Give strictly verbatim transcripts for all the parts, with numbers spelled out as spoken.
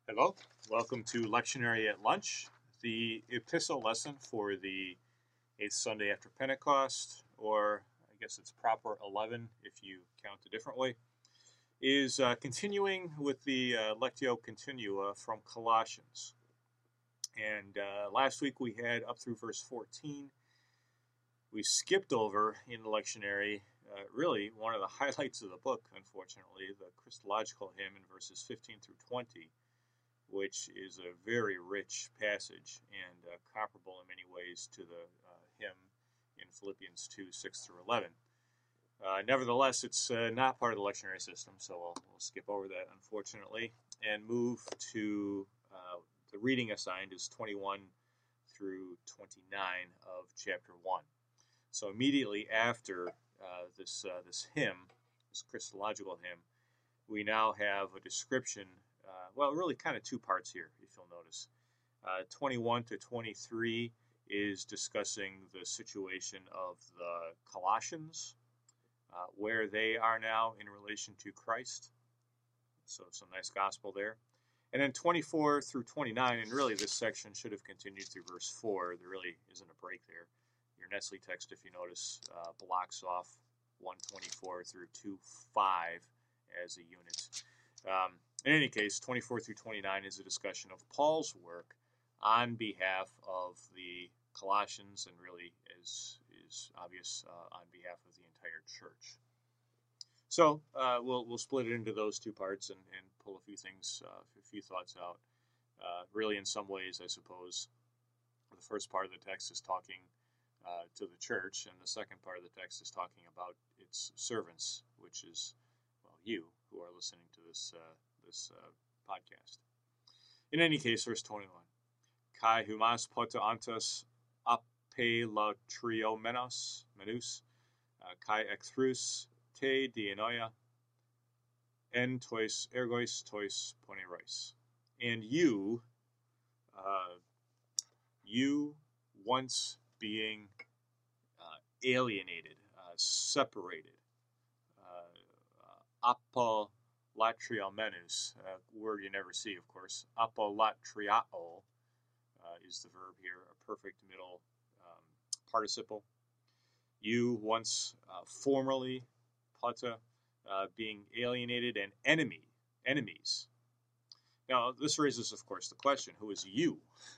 Hello, welcome to Lectionary at Lunch, the epistle lesson for the eighth Sunday after Pentecost, or I guess it's proper eleven if you count a different way, is uh, continuing with the uh, Lectio Continua from Colossians. And uh, last week we had up through verse fourteen. We skipped over in the lectionary, uh, really one of the highlights of the book, unfortunately, the Christological hymn in verses fifteen through twenty. Which is a very rich passage and uh, comparable in many ways to the uh, hymn in Philippians two, six through eleven. Uh, nevertheless, it's uh, not part of the lectionary system, so we'll, we'll skip over that, unfortunately, and move to uh, the reading assigned is twenty-one through twenty-nine of chapter one. So immediately after uh, this, uh, this hymn, this Christological hymn, we now have a description. Uh, well, really kind of two parts here, if you'll notice. Uh, twenty-one to twenty-three is discussing the situation of the Colossians, uh, where they are now in relation to Christ. So some nice gospel there. And then twenty-four through twenty-nine, and really this section should have continued through verse four. There really isn't a break there. Your Nestle text, if you notice, uh, blocks off one twenty-four through two five as a unit. Um, In any case, twenty-four through twenty-nine is a discussion of Paul's work on behalf of the Colossians, and really is is obvious uh, on behalf of the entire church. So uh, we'll we'll split it into those two parts and, and pull a few things, uh, a few thoughts out. Uh, really, in some ways, I suppose, the first part of the text is talking uh, to the church, and the second part of the text is talking about its servants, which is well, you who are listening to this. Uh, this uh, podcast. In any case, verse twenty-one. Kai humas poto antos apelatriomenos menus, kai ecthrus te dianoia, en tois ergois tois ponerois. And you, uh, you once being uh, alienated, uh, separated, uh, uh, apo Latriomenus, a word you never see, of course. Apolatriao uh, is the verb here, a perfect middle um, participle. You once, uh, formerly, pata, uh, being alienated and enemy, enemies. Now, this raises, of course, the question, who is you?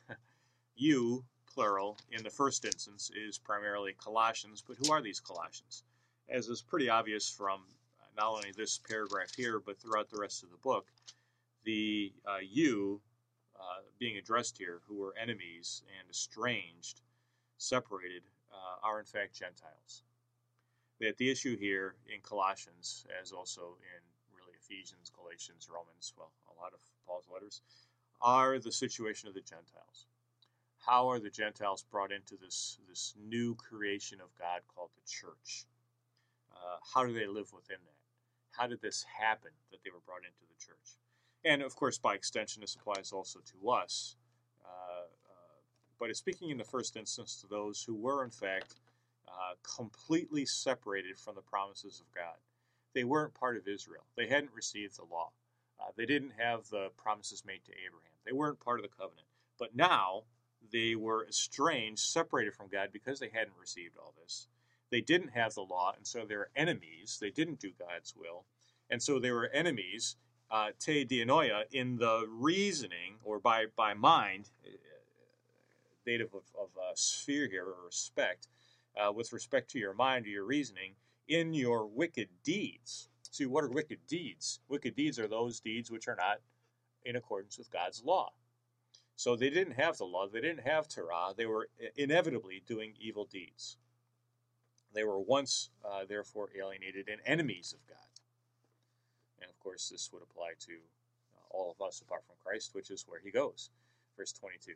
You, plural, in the first instance, is primarily Colossians, but who are these Colossians? As is pretty obvious from not only this paragraph here, but throughout the rest of the book, the uh, you uh, being addressed here, who were enemies and estranged, separated, uh, are in fact Gentiles. That the issue here in Colossians, as also in really Ephesians, Galatians, Romans, well, a lot of Paul's letters, are the situation of the Gentiles. How are the Gentiles brought into this, this new creation of God called the church? Uh, how do they live within that? How did this happen that they were brought into the church? And, of course, by extension, this applies also to us. Uh, uh, but it's speaking in the first instance to those who were, in fact, uh, completely separated from the promises of God. They weren't part of Israel. They hadn't received the law. Uh, they didn't have the promises made to Abraham. They weren't part of the covenant. But now they were estranged, separated from God because they hadn't received all this. They didn't have the law, and so they're enemies. They didn't do God's will. And so they were enemies, uh, te dianoia, in the reasoning, or by, by mind, uh, dative of, of uh, sphere here, or respect, uh, with respect to your mind or your reasoning, in your wicked deeds. See, what are wicked deeds? Wicked deeds are those deeds which are not in accordance with God's law. So they didn't have the law. They didn't have Torah. They were inevitably doing evil deeds. They were once, uh, therefore, alienated and enemies of God. And, of course, this would apply to uh, all of us apart from Christ, which is where he goes. Verse twenty-two.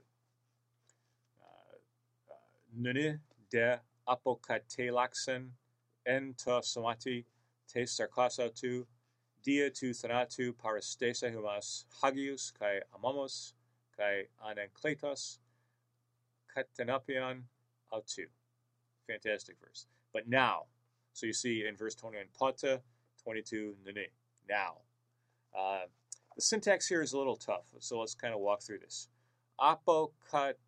Nune de apokatelaxen en to somati te sarkasautu dia tu thanatu parastesa humas hagius kai amamos kai anenkletos katenapion autu. Fantastic verse. But now, so you see in verse twenty-one, pata, twenty-two, nene, now. Uh, The syntax here is a little tough, so let's kind of walk through this. Apokatel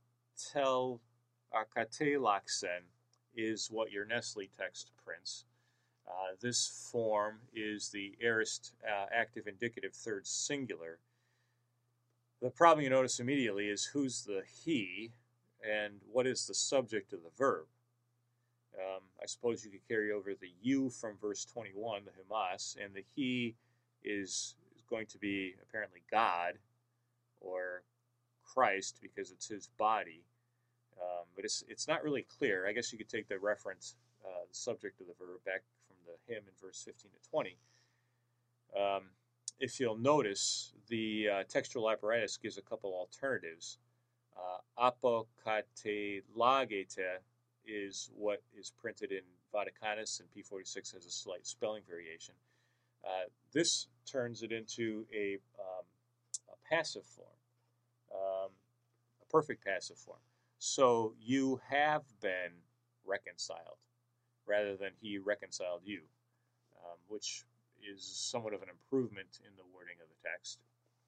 akatelaksen is what your Nestle text prints. Uh, this form is the aorist uh, active indicative third singular. The problem you notice immediately is who's the he and what is the subject of the verb. Um, I suppose you could carry over the you from verse twenty-one, the Hamas, and the he is, is going to be apparently God or Christ because it's his body. Um, but it's it's not really clear. I guess you could take the reference, uh, the subject of the verb, back from the hymn in verse fifteen to twenty. Um, if you'll notice, the uh, textual apparatus gives a couple alternatives. Uh, apokate lagete is what is printed in Vaticanus, and P forty-six has a slight spelling variation. Uh, this turns it into a, um, a passive form, um, a perfect passive form. So you have been reconciled, rather than he reconciled you, um, which is somewhat of an improvement in the wording of the text.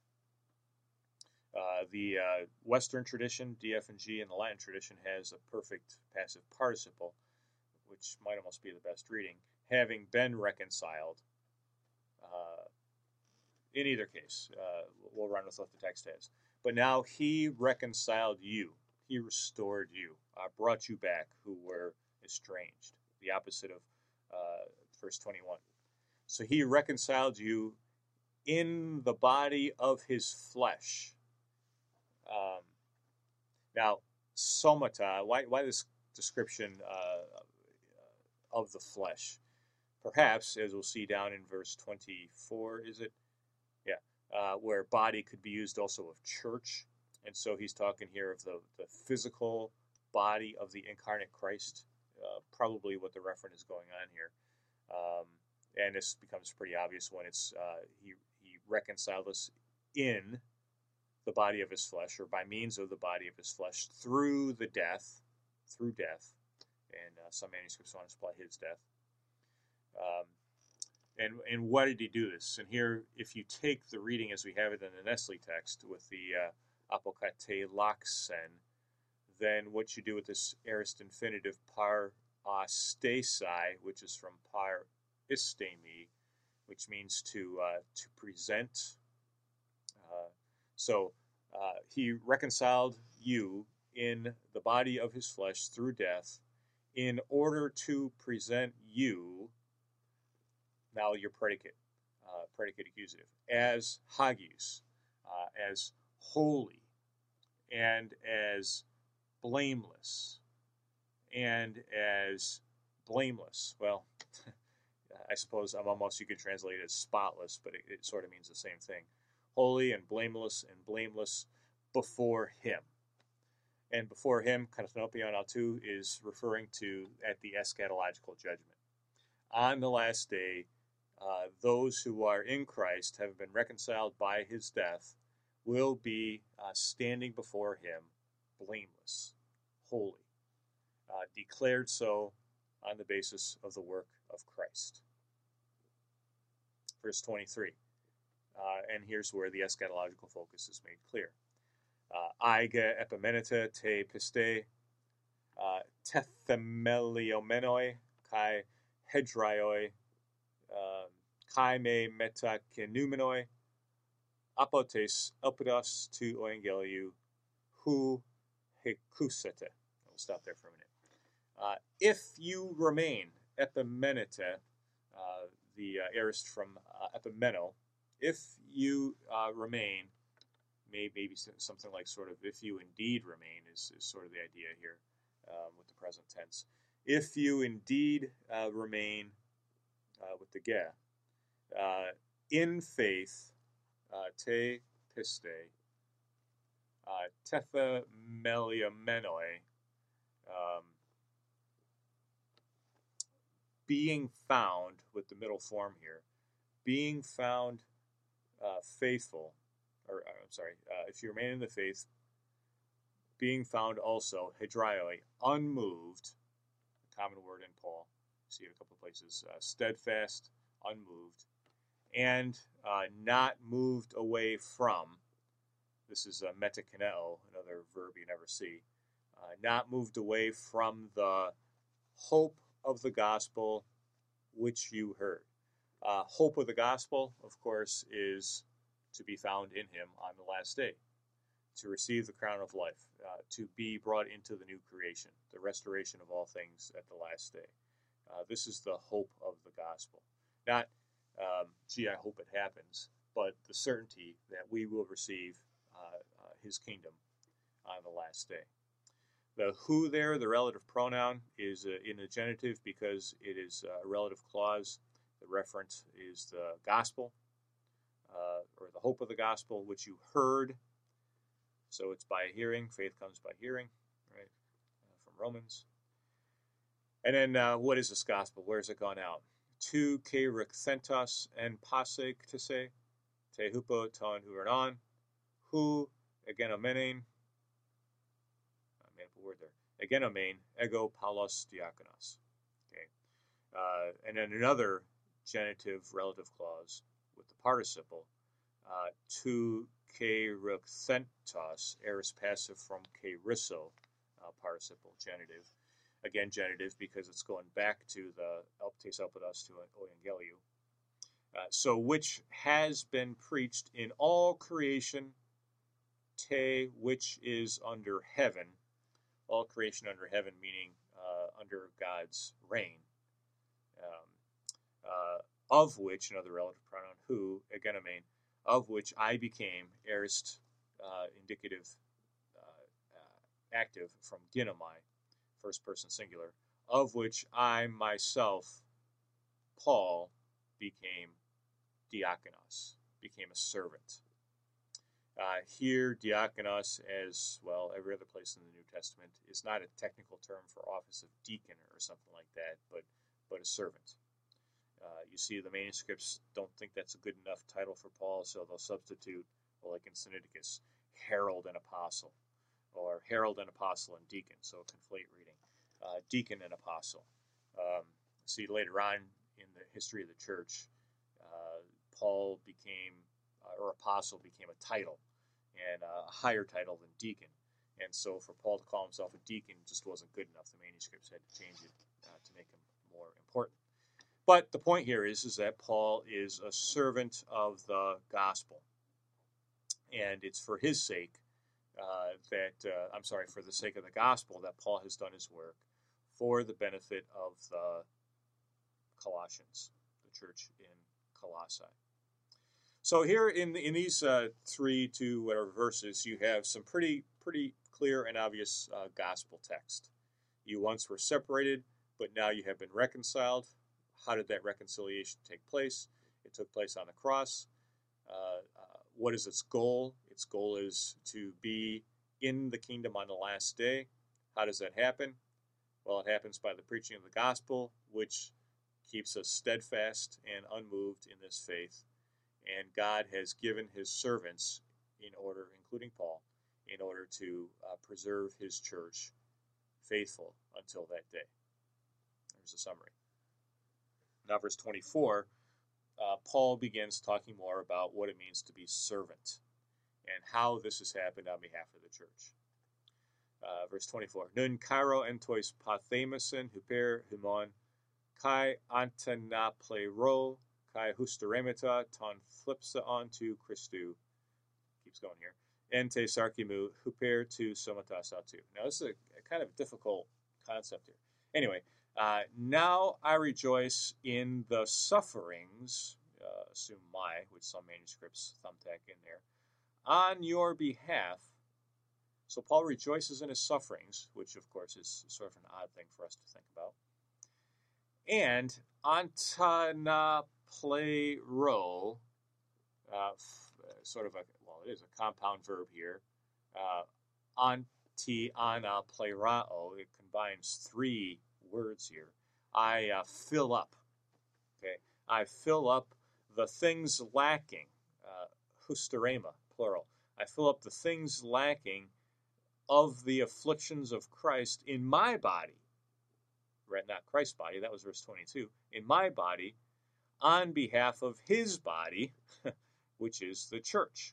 Uh, the uh, Western tradition, D, F, and G, and the Latin tradition has a perfect passive participle, which might almost be the best reading, having been reconciled. Uh, in either case, uh, we'll run with what the text has. But now he reconciled you. He restored you, uh, brought you back who were estranged, the opposite of uh, verse twenty-one. So he reconciled you in the body of his flesh. Um, now, somata, why, why this description uh, of the flesh? Perhaps, as we'll see down in verse twenty-four, is it? Yeah, uh, where body could be used also of church. And so he's talking here of the, the physical body of the incarnate Christ, uh, probably what the referent is going on here. Um, and this becomes pretty obvious when it's uh, he, he reconciled us in the body of his flesh, or by means of the body of his flesh, through the death, through death. And uh, some manuscripts want to supply his death. Um, and, and why did he do this? And here, if you take the reading as we have it in the Nestle text with the uh, apokate laksen, then what you do with this aorist infinitive par astesai, which is from par istemi, which means to uh, to present. Uh, so uh, he reconciled you in the body of his flesh through death in order to present you, now your predicate, uh, predicate accusative, as hagios, uh, as holy, and as blameless, and as blameless. Well, I suppose I'm almost, you could translate it as spotless, but it, it sort of means the same thing. Holy and blameless and blameless before him. And before him, katanopion autou, is referring to at the eschatological judgment. On the last day, uh, those who are in Christ, have been reconciled by his death, will be uh, standing before him blameless, holy, uh, declared so on the basis of the work of Christ. Verse twenty-three, uh, and here's where the eschatological focus is made clear. Aige epimenete te piste, tethemelioumenoi kai hedraioi, kai me metakenumenoi, apotes elpidos tu oengeliou, hu hekusete. We'll stop there for a minute. Uh, if you remain, epimenete, uh, the uh, aorist from uh, epimeno, if you uh, remain, maybe something like sort of if you indeed remain is, is sort of the idea here um, with the present tense. If you indeed uh, remain uh, with the ge, uh, in faith, uh, te piste, uh, tefa meliamenoi, um, being found, with the middle form here, being found uh, faithful, or I'm sorry, uh, if you remain in the faith, being found also, hedraioi, unmoved, a common word in Paul, you see it a couple of places, uh, steadfast, unmoved, and uh, not moved away from. This is uh, metakineo, another verb you never see. Uh, not moved away from the hope of the gospel which you heard. Uh, hope of the gospel, of course, is to be found in him on the last day, to receive the crown of life, uh, to be brought into the new creation, the restoration of all things at the last day. Uh, this is the hope of the gospel. Not, um, gee, I hope it happens, but the certainty that we will receive uh, uh, his kingdom on the last day. The who there, the relative pronoun, is uh, in the genitive because it is a relative clause. The reference is the gospel, uh, or the hope of the gospel, which you heard. So it's by hearing. Faith comes by hearing, right? Uh, from Romans. And then uh, what is this gospel? Where has it gone out? Tu ke rexentas en pasek tese, te hupo ton huvernon, hu egenomenein, I made up a word there, egenomein, ego paulos diakonos. Okay. Uh, and then another genitive relative clause with the participle, uh, tu ke rexentas, aorist passive from ke risso, uh, participle, genitive. Again, genitive because it's going back to the elptes elpidos to euangeliu. Uh, so, which has been preached in all creation, te, which is under heaven, all creation under heaven, meaning uh, under God's reign, um, uh, of which, another relative pronoun, who, egenomein, of which I became, aorist, uh, indicative, uh, uh, active from ginomai, first person singular, of which I myself, Paul, became diakonos, became a servant. Uh, here, diakonos, as well, every other place in the New Testament, is not a technical term for office of deacon or something like that, but, but a servant. Uh, you see, the manuscripts don't think that's a good enough title for Paul, so they'll substitute, well, like in Sinaiticus, herald and apostle, or herald and apostle and deacon, so conflate reading. Uh, deacon and apostle. Um, see, later on in the history of the church, uh, Paul became, uh, or apostle became a title, and uh, a higher title than deacon. And so for Paul to call himself a deacon just wasn't good enough. The manuscripts had to change it uh, to make him more important. But the point here is, is that Paul is a servant of the gospel. And it's for his sake uh, that, uh, I'm sorry, for the sake of the gospel that Paul has done his work for the benefit of the Colossians, the church in Colossae. So here in in these uh, three to whatever verses, you have some pretty pretty clear and obvious uh, gospel text. You once were separated, but now you have been reconciled. How did that reconciliation take place? It took place on the cross. Uh, uh, what is its goal? Its goal is to be in the kingdom on the last day. How does that happen? Well, it happens by the preaching of the gospel, which keeps us steadfast and unmoved in this faith. And God has given his servants, in order, including Paul, in order to uh, preserve his church faithful until that day. There's a summary. Now, verse twenty-four, uh, Paul begins talking more about what it means to be servant and how this has happened on behalf of the church. Uh, verse twenty-four, Nun kairo entois pathemasen huper humon kai antenaplero kai husteremeta ton flipsa onto Christu. Keeps going here. Ente sarkimu huper tu somatasatu. Now, this is a, a kind of difficult concept here. Anyway, uh, now I rejoice in the sufferings, uh, assume my, which some manuscripts thumbtack in there, on your behalf. So Paul rejoices in his sufferings, which of course is sort of an odd thing for us to think about. And antanaplero, uh, sort of a, well, it is a compound verb here. Uh, anti-anaplerao, it combines three words here. I uh, fill up, okay? I fill up the things lacking, uh, husterema, plural. I fill up the things lacking of the afflictions of Christ in my body, right? Not Christ's body, that was verse twenty-two. In my body, on behalf of his body, which is the church.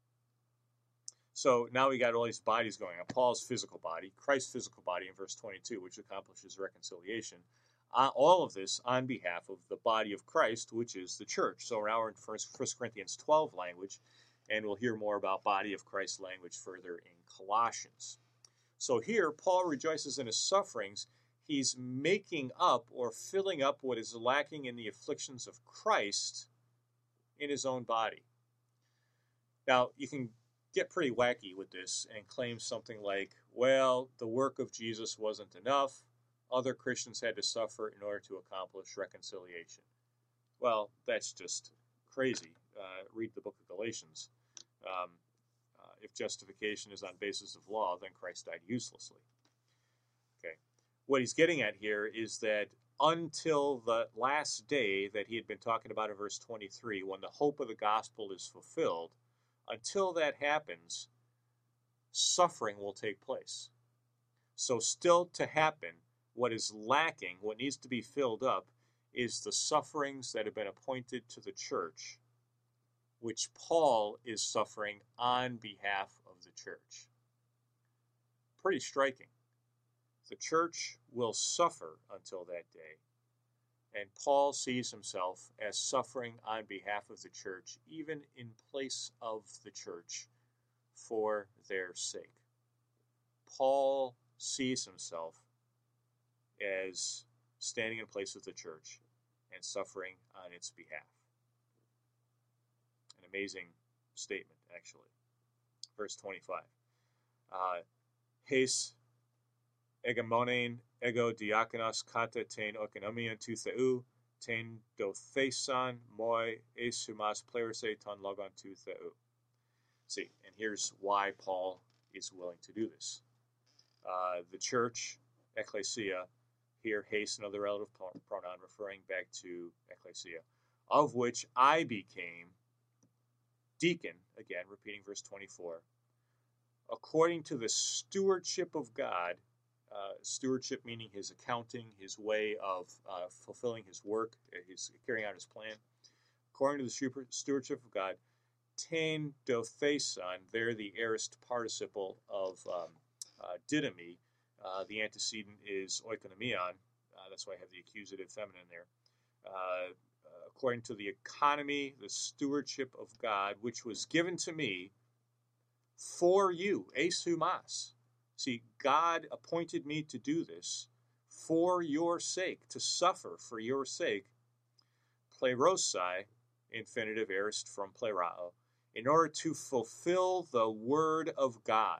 So now we got all these bodies going on. Paul's physical body, Christ's physical body in verse twenty-two, which accomplishes reconciliation. Uh, all of this on behalf of the body of Christ, which is the church. So now we're in First Corinthians twelve language, and we'll hear more about body of Christ language further in Colossians. So here, Paul rejoices in his sufferings. He's making up or filling up what is lacking in the afflictions of Christ in his own body. Now, you can get pretty wacky with this and claim something like, well, the work of Jesus wasn't enough. Other Christians had to suffer in order to accomplish reconciliation. Well, that's just crazy. Uh, read the book of Galatians. Um, uh, if justification is on basis of law, then Christ died uselessly. Okay. What he's getting at here is that until the last day that he had been talking about in verse twenty-three, when the hope of the gospel is fulfilled, until that happens, suffering will take place. So still to happen, what is lacking, what needs to be filled up, is the sufferings that have been appointed to the church, which Paul is suffering on behalf of the church. Pretty striking. The church will suffer until that day, and Paul sees himself as suffering on behalf of the church, even in place of the church, for their sake. Paul sees himself as standing in place of the church and suffering on its behalf. An amazing statement, actually. Verse twenty-five. Uh, Hes egemonein ego diakonos kata ten oikonomian tu theou, ten dothesan moi esumas plerase ton logon tu theou. See, and here's why Paul is willing to do this. Uh, the church, ecclesia, here, haste, another relative pronoun referring back to ecclesia, of which I became deacon, again, repeating verse twenty-four, according to the stewardship of God, uh, stewardship meaning his accounting, his way of uh, fulfilling his work, his carrying out his plan, according to the stewardship of God, ten dothesan, there the aorist participle of um, uh, didomi. Uh, the antecedent is oikonomion. Uh, that's why I have the accusative feminine there. Uh, uh, according to the economy, the stewardship of God, which was given to me for you, esumas. See, God appointed me to do this for your sake, to suffer for your sake. Plerosai, infinitive aorist from plerao, in order to fulfill the word of God.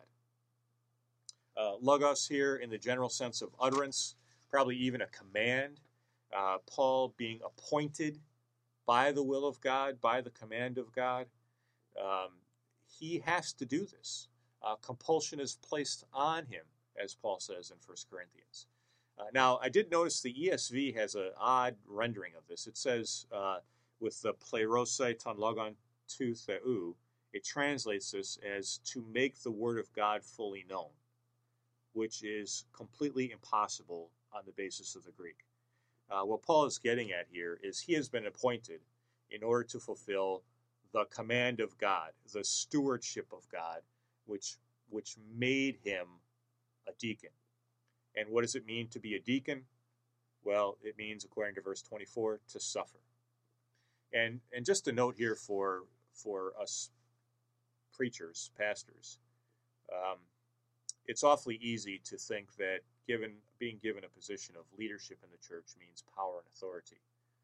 Uh, logos here in the general sense of utterance, probably even a command. Uh, Paul being appointed by the will of God, by the command of God. Um, he has to do this. Uh, compulsion is placed on him, as Paul says in First Corinthians. Uh, now, I did notice the E S V has an odd rendering of this. It says, uh, with the plerosai ton logon tu theou, it translates this as to make the word of God fully known, which is completely impossible on the basis of the Greek. Uh, what Paul is getting at here is he has been appointed in order to fulfill the command of God, the stewardship of God, which, which made him a deacon. And what does it mean to be a deacon? Well, it means, according to verse twenty-four, to suffer. And and just a note here for, for us preachers, pastors, um, it's awfully easy to think that given being given a position of leadership in the church means power and authority.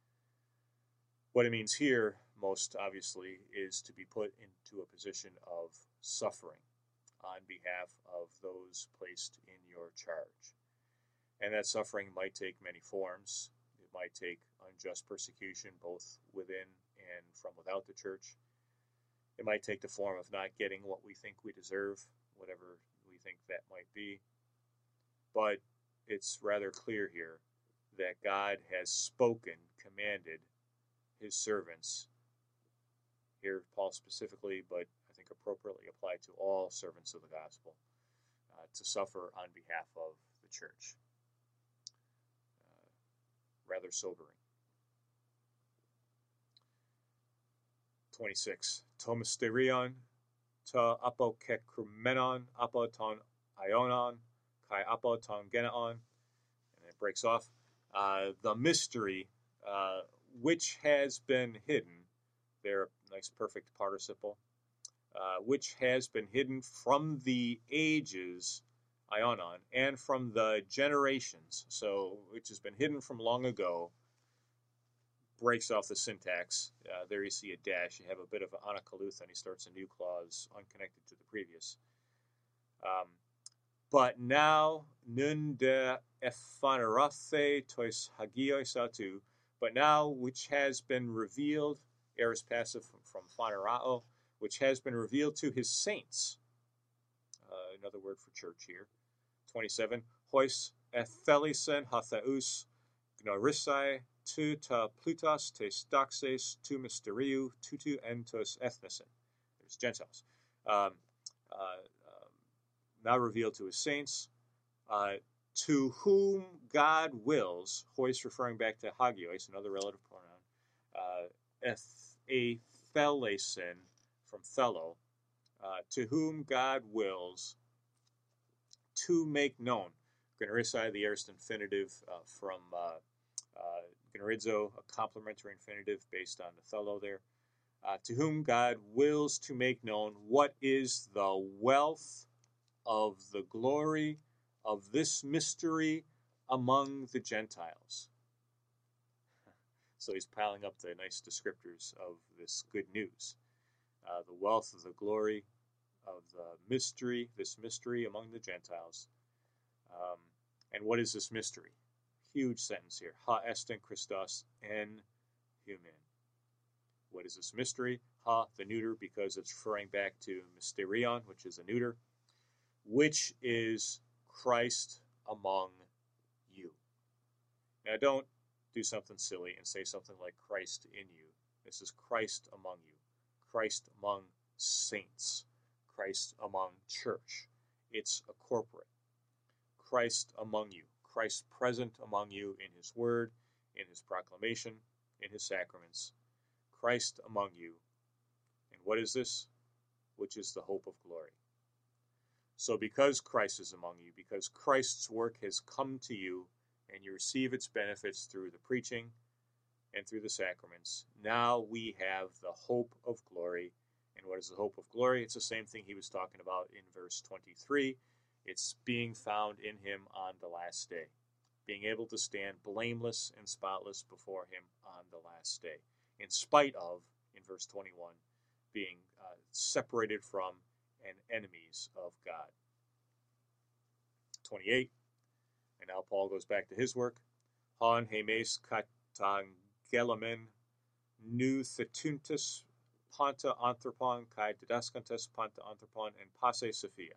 What it means here, most obviously, is to be put into a position of suffering on behalf of those placed in your charge. And that suffering might take many forms. It might take unjust persecution, both within and from without the church. It might take the form of not getting what we think we deserve, whatever we think that might be. But it's rather clear here that God has spoken, commanded his servants, here Paul specifically, but I think appropriately applied to all servants of the gospel, uh, to suffer on behalf of the church. Uh, rather sobering. twenty-six. To mysterion, to apokekrumenon, apoton ionon, kai apoton geneon, and it breaks off. Uh, the mystery uh, which has been hidden, there, nice perfect participle, uh, which has been hidden from the ages, ionon, and from the generations, so which has been hidden from long ago, breaks off the syntax. Uh, there you see a dash. You have a bit of an anakaluth, and he starts a new clause unconnected to the previous. Um, but now, nun de ephanerathe tois hagios autou, but now which has been revealed, aorist passive from, from phanerao, which has been revealed to his saints. Uh, another word for church here. twenty-seven. Hois ethelisen hathaus gnorisai tu ta plutos tes doxes tu mysteriou tutu entos ethnisen. There's Gentiles. Um, uh, um, now revealed to his saints, uh, to whom God wills, hois referring back to hagios, another relative pronoun, uh, ethelesen from thelo, uh, to whom God wills to make known. Gnorisai, the aorist infinitive uh, from uh, uh, gnorizo, a complementary infinitive based on Othello there. Uh, to whom God wills to make known what is the wealth of the glory of this mystery among the Gentiles. So he's piling up the nice descriptors of this good news. Uh, the wealth of the glory of the mystery, this mystery among the Gentiles. Um, and what is this mystery? Huge sentence here. Ha est in Christos en human. What is this mystery? Ha, the neuter, because it's referring back to mysterion, which is a neuter, which is Christ among you. Now, don't do something silly and say something like Christ in you. This is Christ among you. Christ among saints. Christ among church. It's a corporate. Christ among you. Christ present among you in his word, in his proclamation, in his sacraments. Christ among you. And what is this? Which is the hope of glory. So because Christ is among you, because Christ's work has come to you, and you receive its benefits through the preaching and through the sacraments, now we have the hope of glory. And what is the hope of glory? It's the same thing he was talking about in verse twenty-three. It's being found in him on the last day, being able to stand blameless and spotless before him on the last day, in spite of, in verse twenty-one, being uh, separated from and enemies of God. twenty-eight, and now Paul goes back to his work. Han hemes katangelamen nu thetuntus panta anthropon kai didascantus panta anthropon and passe Sophia.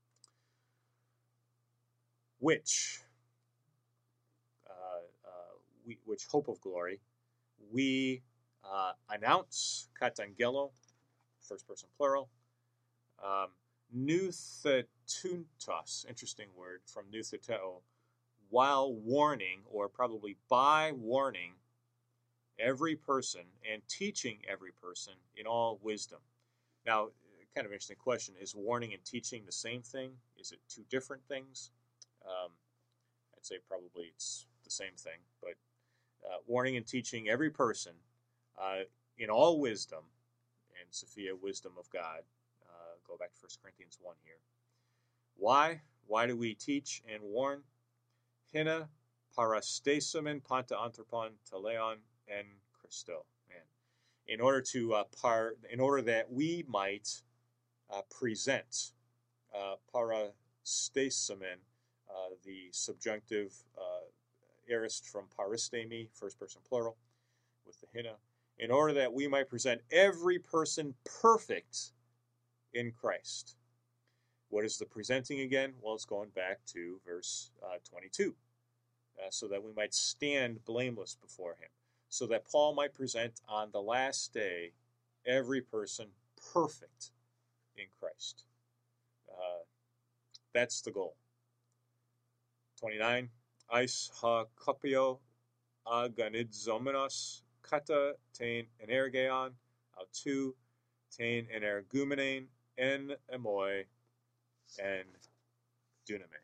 Which, uh, uh, we, which hope of glory, we uh, announce, katangelo, first person plural, um, nouthetuntos, interesting word, from noutheteo, while warning, or probably by warning, every person and teaching every person in all wisdom. Now, kind of interesting question, is warning and teaching the same thing? Is it two different things? Um, I'd say probably it's the same thing, but uh, warning and teaching every person uh, in all wisdom, and Sophia, wisdom of God. Uh, go back to First Corinthians one here. Why? Why do we teach and warn? Hina parastesumen panta anthropon teleon en Christo. Man. In order to uh, par, in order that we might uh, present uh, parastesumen, uh, the subjunctive uh, aorist from paristemi, first person plural, with the hina, in order that we might present every person perfect in Christ. What is the presenting again? Well, it's going back to verse uh, twenty-two. Uh, so that we might stand blameless before him. So that Paul might present on the last day every person perfect in Christ. Uh, that's the goal. twenty-nine. Eis ha kopio aganidzomenos kata tein energeon autou, tain energumenein, en emoi, en duname.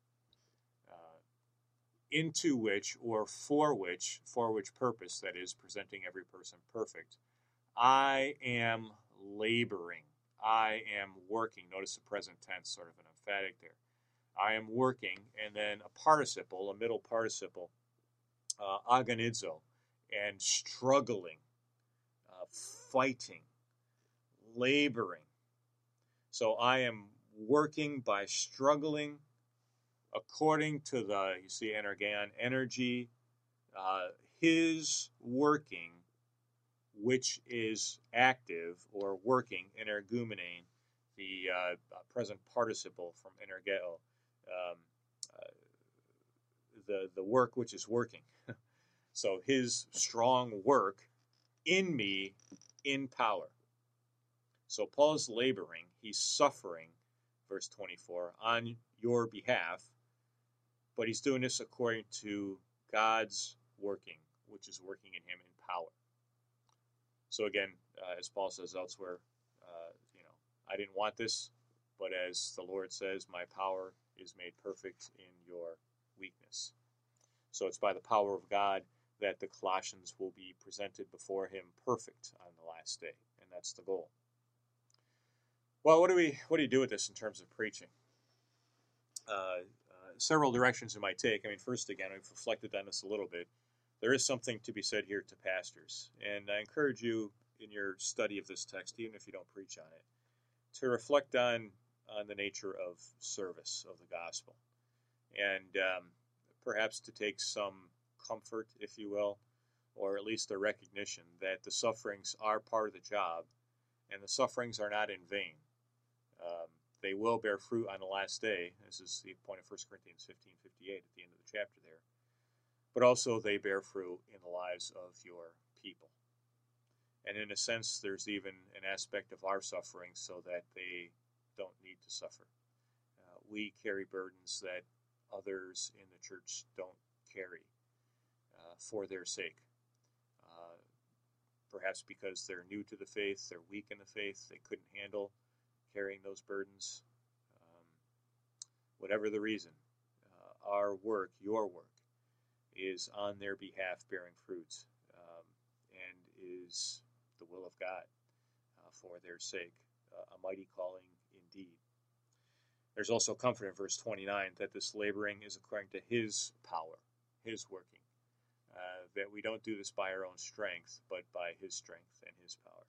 Uh, into which, or for which, for which purpose, that is, presenting every person perfect, I am laboring. I am working. Notice the present tense, sort of an emphatic there. I am working, and then a participle, a middle participle, uh, agonizo, and struggling, uh, fighting, laboring. So I am working by struggling according to the, you see, energan, energy, uh, his working, which is active or working, energumenein, the uh, present participle from energeo, um, uh, the, the work which is working. So his strong work in me, in power. So Paul's laboring, he's suffering, verse twenty-four, on your behalf, but he's doing this according to God's working, which is working in him in power. So again, uh, as Paul says elsewhere, uh, you know, I didn't want this, but as the Lord says, my power is made perfect in your weakness. So it's by the power of God that the Colossians will be presented before him perfect on the last day, and that's the goal. Well, what do we what do you do with this in terms of preaching? Uh, uh, several directions it might take. I mean, first, again, we've reflected on this a little bit. There is something to be said here to pastors, and I encourage you in your study of this text, even if you don't preach on it, to reflect on, on the nature of service of the gospel, and um, perhaps to take some comfort, if you will, or at least a recognition that the sufferings are part of the job, and the sufferings are not in vain. Um, they will bear fruit on the last day. This is the point of First Corinthians fifteen fifty-eight at the end of the chapter there. But also they bear fruit in the lives of your people. And in a sense, there's even an aspect of our suffering so that they don't need to suffer. Uh, we carry burdens that others in the church don't carry uh, for their sake. Uh, perhaps because they're new to the faith, they're weak in the faith, they couldn't handle carrying those burdens. Um, whatever the reason, uh, our work, your work, is on their behalf bearing fruit, um, and is the will of God uh, for their sake, uh, a mighty calling indeed. There's also comfort in verse twenty-nine that this laboring is according to his power, his working, uh, that we don't do this by our own strength, but by his strength and his power.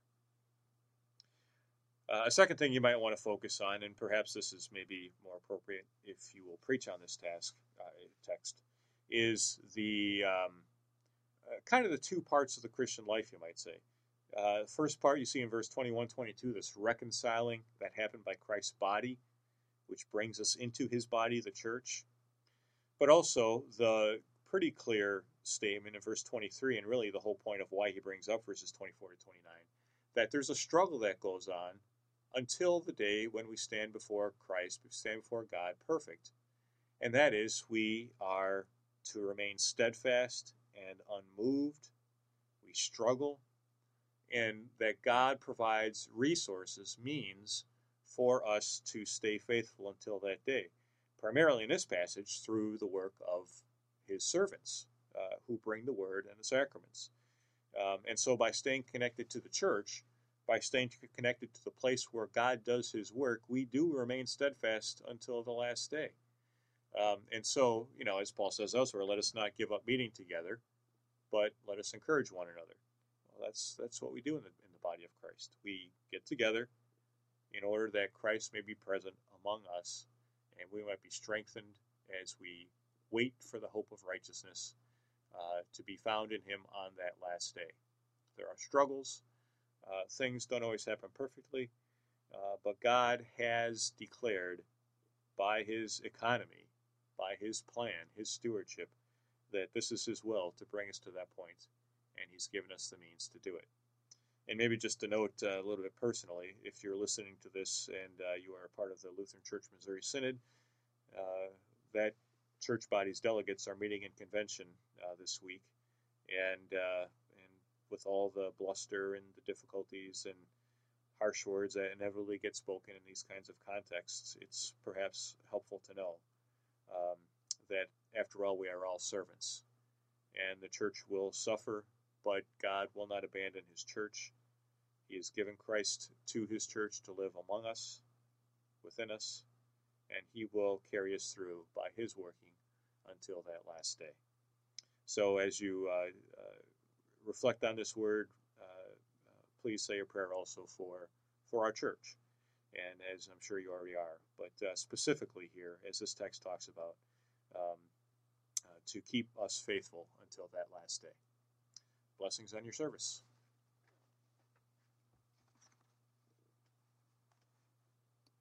Uh, a second thing you might want to focus on, and perhaps this is maybe more appropriate if you will preach on this task uh, text, is the um, uh, kind of the two parts of the Christian life, you might say. Uh, first part you see in verse twenty-one, twenty-two, this reconciling that happened by Christ's body, which brings us into his body, the church. But also the pretty clear statement in verse twenty-three, and really the whole point of why he brings up verses twenty-four to twenty-nine, that there's a struggle that goes on until the day when we stand before Christ, we stand before God perfect. And that is, we are to remain steadfast and unmoved. We struggle, and that God provides resources, means for us to stay faithful until that day. Primarily in this passage, through the work of his servants uh, who bring the word and the sacraments. Um, and so by staying connected to the church, by staying connected to the place where God does his work, we do remain steadfast until the last day. Um, and so, you know, as Paul says elsewhere, let us not give up meeting together, but let us encourage one another. Well, that's that's what we do in the, in the body of Christ. We get together in order that Christ may be present among us, and we might be strengthened as we wait for the hope of righteousness uh, to be found in him on that last day. There are struggles. Uh, things don't always happen perfectly, uh, but God has declared by his economy, by his plan, his stewardship, that this is his will to bring us to that point, and he's given us the means to do it. And maybe just to note uh, a little bit personally, if you're listening to this and uh, you are a part of the Lutheran Church Missouri Synod, uh, that church body's delegates are meeting in convention uh, this week, and uh, and with all the bluster and the difficulties and harsh words that inevitably get spoken in these kinds of contexts, it's perhaps helpful to know um, that after all, we are all servants. And the church will suffer, but God will not abandon his church. He has given Christ to his church to live among us, within us, and he will carry us through by his working until that last day. So as you uh, uh, reflect on this word, uh, uh, please say a prayer also for, for our church, and as I'm sure you already are, but uh, specifically here, as this text talks about, um, uh, to keep us faithful until that last day. Blessings on your service.